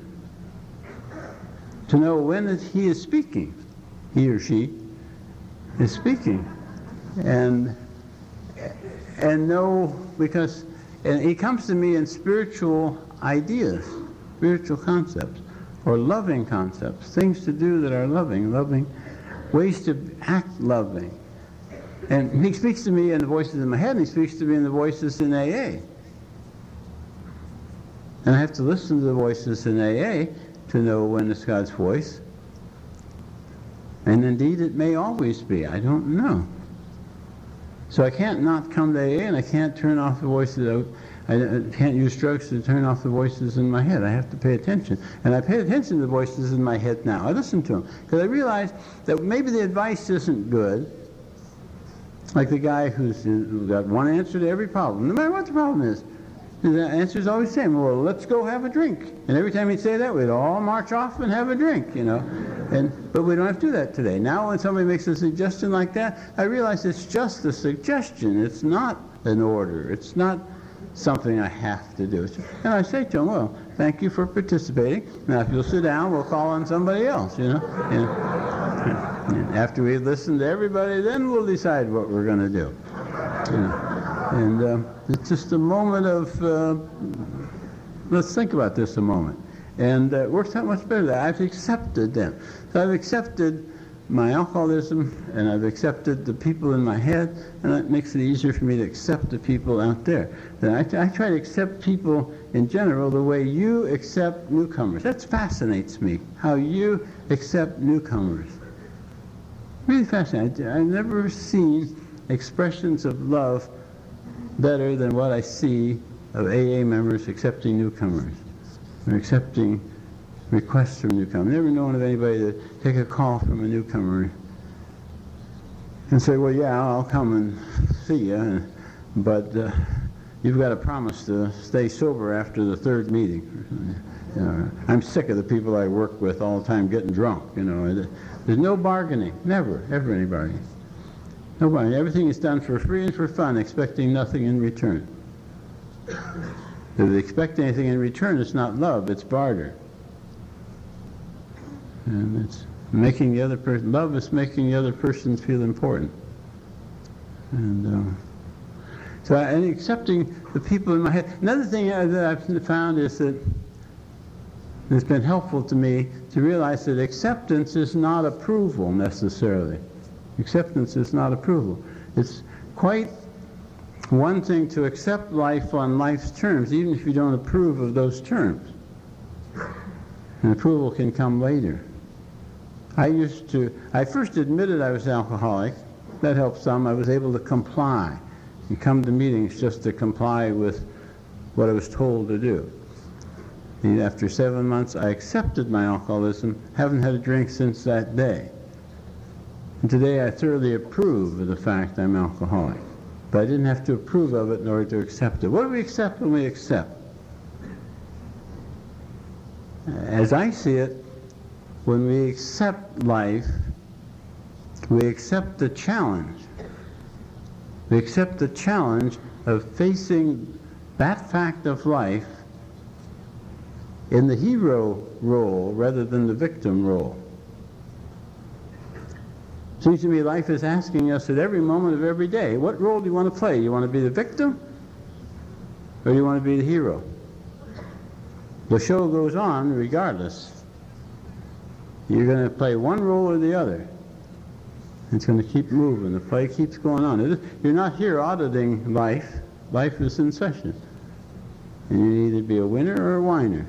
to know when he is speaking. He or she is speaking. And and know, because and he comes to me in spiritual ideas, spiritual concepts, or loving concepts, things to do that are loving, loving, ways to act loving. And he speaks to me in the voices in my head, and he speaks to me in the voices in A A. And I have to listen to the voices in A A to know when it's God's voice. And indeed, it may always be. I don't know. So I can't not come to A A, and I can't turn off the voices. I can't use drugs to turn off the voices in my head. I have to pay attention. And I pay attention to the voices in my head now. I listen to them. Because I realize that maybe the advice isn't good. Like the guy who's got one answer to every problem, no matter what the problem is. The answer is always the same. Well, let's go have a drink. And every time he'd say that, we'd all march off and have a drink, you know. And but we don't have to do that today. Now when somebody makes a suggestion like that, I realize it's just a suggestion. It's not an order. It's not something I have to do. And I say to him, well, thank you for participating. Now if you'll sit down, we'll call on somebody else, you know. And, and after we've listened to everybody, then we'll decide what we're going to do. You know. And uh, it's just a moment of, uh, let's think about this a moment. And uh, it works out much better. I've accepted them. So I've accepted my alcoholism, and I've accepted the people in my head, and that makes it easier for me to accept the people out there. Then I, I try to accept people in general the way you accept newcomers. That fascinates me, how you accept newcomers. Really fascinating. I've never seen expressions of love better than what I see of A A members accepting newcomers, or accepting requests from newcomers. Never known of anybody to take a call from a newcomer and say, well, yeah, I'll come and see you, but uh, you've got to promise to stay sober after the third meeting. You know, I'm sick of the people I work with all the time getting drunk. You know, there's no bargaining, never, ever any bargaining. No bargaining. Everything is done for free and for fun, expecting nothing in return. If they expect anything in return, it's not love, it's barter. And it's making the other person, love is making the other person feel important. And uh, so, I, and accepting the people in my head. Another thing that I've found is that it's been helpful to me to realize that acceptance is not approval necessarily. Acceptance is not approval. It's quite one thing to accept life on life's terms, even if you don't approve of those terms. And approval can come later. I used to, I first admitted I was an alcoholic. That helped some. I was able to comply and come to meetings just to comply with what I was told to do. And after seven months, I accepted my alcoholism, haven't had a drink since that day. And today I thoroughly approve of the fact I'm alcoholic. But I didn't have to approve of it in order to accept it. What do we accept when we accept? As I see it, when we accept life, we accept the challenge. We accept the challenge of facing that fact of life in the hero role rather than the victim role. Seems to me life is asking us at every moment of every day, what role do you want to play? You want to be the victim, or do you want to be the hero? The show goes on regardless. You're going to play one role or the other. It's going to keep moving. The play keeps going on. You're not here auditing life. Life is in session. And you need to be a winner or a whiner.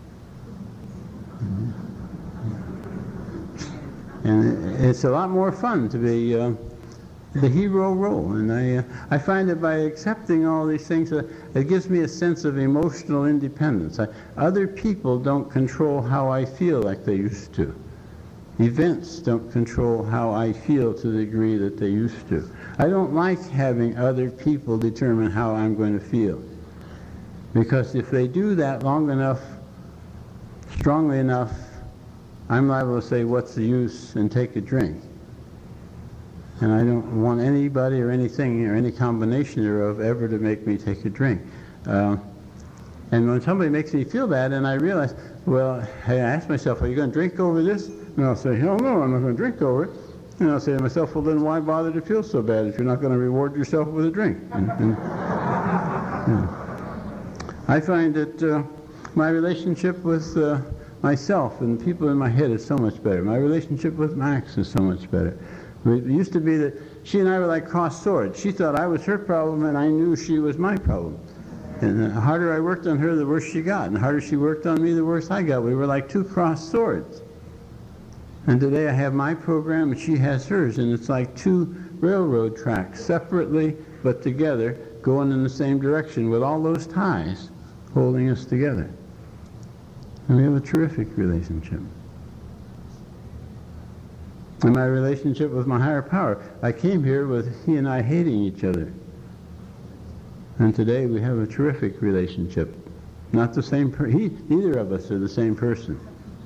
And it's a lot more fun to be uh, the hero role. And I, uh, I find that by accepting all these things, uh, it gives me a sense of emotional independence. I, other people don't control how I feel like they used to. Events don't control how I feel to the degree that they used to. I don't like having other people determine how I'm going to feel. Because if they do that long enough, strongly enough, I'm liable to say, what's the use, and take a drink. And I don't want anybody or anything or any combination thereof ever to make me take a drink. Uh, and when somebody makes me feel bad and I realize, well, hey, I ask myself, are you going to drink over this? And I'll say, hell no, I'm not going to drink over it. And I'll say to myself, well, then why bother to feel so bad if you're not going to reward yourself with a drink? And, and, yeah. I find that uh, my relationship with uh, myself and the people in my head is so much better. My relationship with Max is so much better. It used to be that she and I were like crossed swords. She thought I was her problem and I knew she was my problem. And the harder I worked on her, the worse she got. And the harder she worked on me, the worse I got. We were like two crossed swords. And today I have my program and she has hers. And it's like two railroad tracks, separately but together, going in the same direction with all those ties holding us together. And we have a terrific relationship. And my relationship with my higher power, I came here with he and I hating each other. And today we have a terrific relationship. Not the same person. He, neither of us are the same person.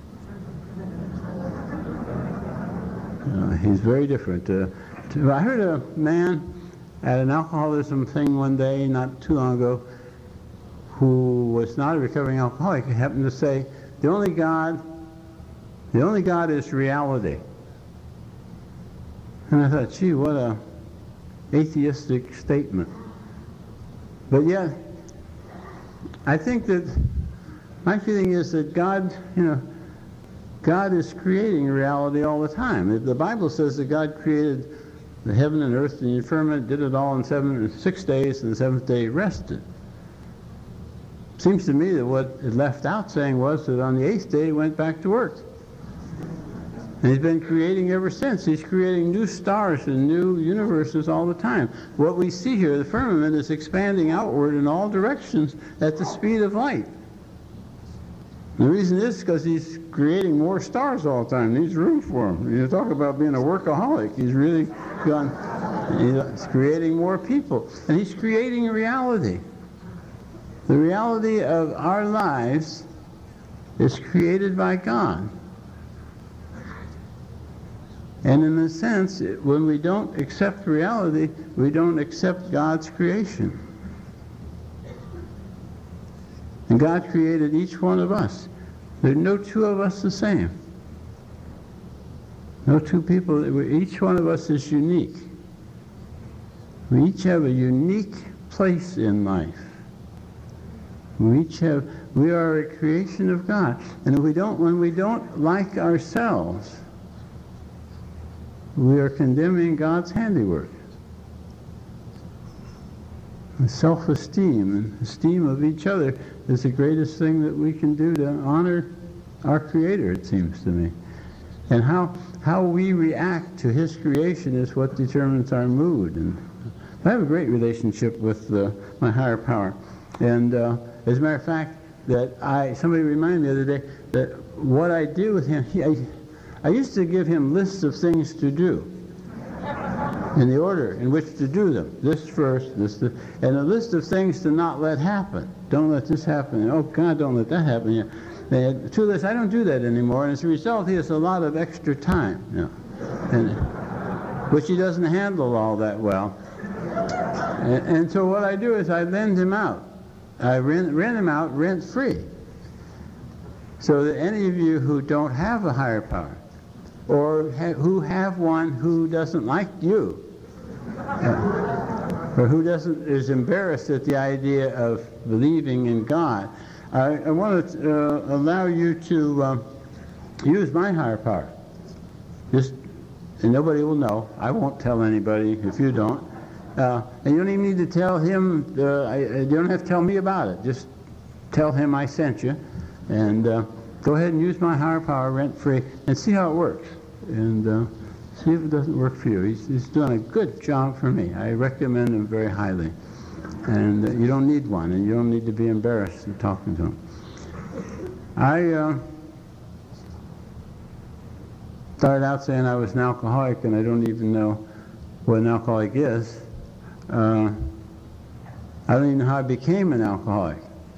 Uh, he's very different. Uh, to, I heard a man at an alcoholism thing one day, not too long ago, who was not a recovering alcoholic, happened to say, the only God, the only God is reality. And I thought, gee, what a atheistic statement. But yet, I think that my feeling is that God, you know, God is creating reality all the time. The Bible says that God created the heaven and earth and the firmament, did it all in seven, six days, and the seventh day he rested. Seems to me that what it left out saying was that on the eighth day he went back to work. And he's been creating ever since. He's creating new stars and new universes all the time. What we see here, the firmament, is expanding outward in all directions at the speed of light. The reason is because he's creating more stars all the time. Needs room for them. You talk about being a workaholic. He's really gone, he's creating more people. And he's creating reality. The reality of our lives is created by God. And in a sense, when we don't accept reality, we don't accept God's creation. And God created each one of us. There are no two of us the same. No two people. Each one of us is unique. We each have a unique place in life. We each have, we are a creation of God. And if we don't, when we don't like ourselves, we are condemning God's handiwork. Self-esteem and esteem of each other is the greatest thing that we can do to honor our Creator, it seems to me. And how how we react to His creation is what determines our mood. And I have a great relationship with uh, my higher power. And uh, as a matter of fact, that I somebody reminded me the other day that what I do with him, he, I, I used to give him lists of things to do, in the order in which to do them. This first, this, this, and a list of things to not let happen. Don't let this happen. Oh God, don't let that happen. Yeah. They had two lists. I don't do that anymore, and as a result, he has a lot of extra time, you know, and, which he doesn't handle all that well. And, and so what I do is I lend him out. I rent, rent him out rent-free. So that any of you who don't have a higher power, or ha who have one who doesn't like you, uh, or who doesn't is embarrassed at the idea of believing in God, I, I want to uh, allow you to uh, use my higher power. Just, and nobody will know. I won't tell anybody if you don't. Uh, and you don't even need to tell him. Uh, I, you don't have to tell me about it. Just tell him I sent you, and uh, go ahead and use my higher power rent-free and see how it works. And uh, see if it doesn't work for you. He's, he's doing a good job for me. I recommend him very highly. And uh, you don't need one, and you don't need to be embarrassed in talking to him. I uh, started out saying I was an alcoholic, and I don't even know what an alcoholic is. Uh, I don't even know how I became an alcoholic.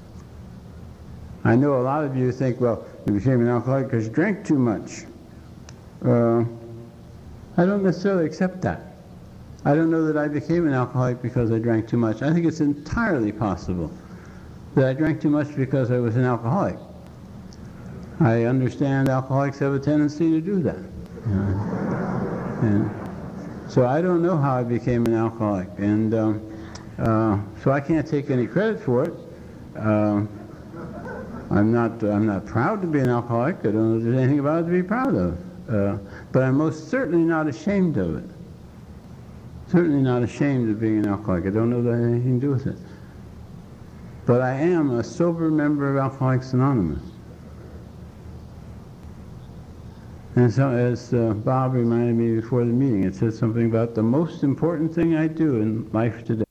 I know a lot of you think, well, you became an alcoholic because you drank too much. Uh, I don't necessarily accept that. I don't know that I became an alcoholic because I drank too much. I think it's entirely possible that I drank too much because I was an alcoholic. I understand alcoholics have a tendency to do that. Uh, and so I don't know how I became an alcoholic. And um, uh, so I can't take any credit for it. Uh, I'm not, I'm not proud to be an alcoholic. I don't know if there's anything about it to be proud of. Uh, but I'm most certainly not ashamed of it. Certainly not ashamed of being an alcoholic. I don't know that I have anything to do with it. But I am a sober member of Alcoholics Anonymous. And so, as uh, Bob reminded me before the meeting, it said something about the most important thing I do in life today.